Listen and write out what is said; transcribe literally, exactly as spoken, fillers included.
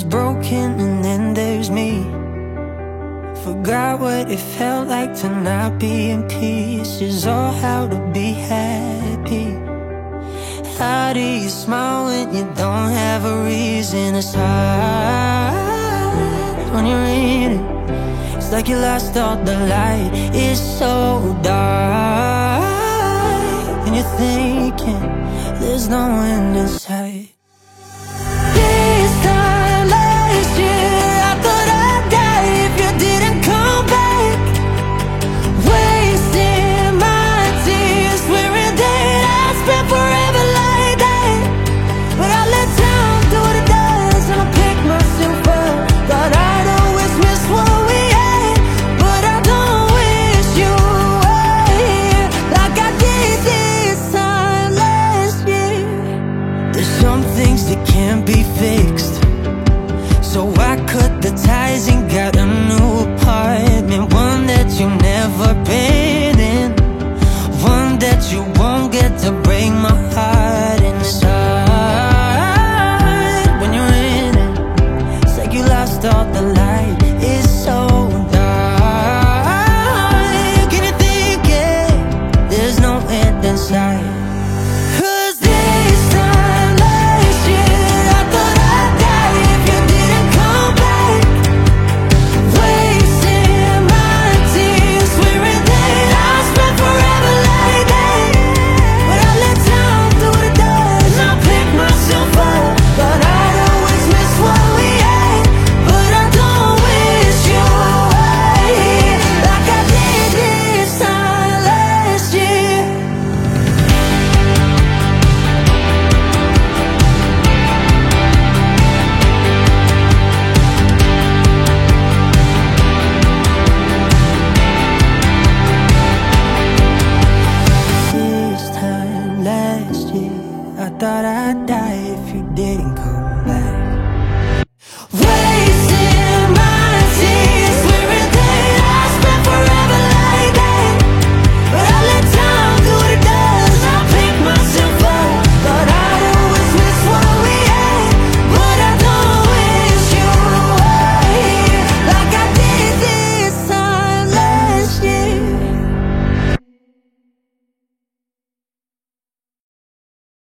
broken and then there's me. Forgot what it felt like to not be in pieces, or how to be happy. How do you smile when you don't have a reason? It's hard when you're in it. It's like you lost all the light. It's so dark, and you're thinking there's no end in sight.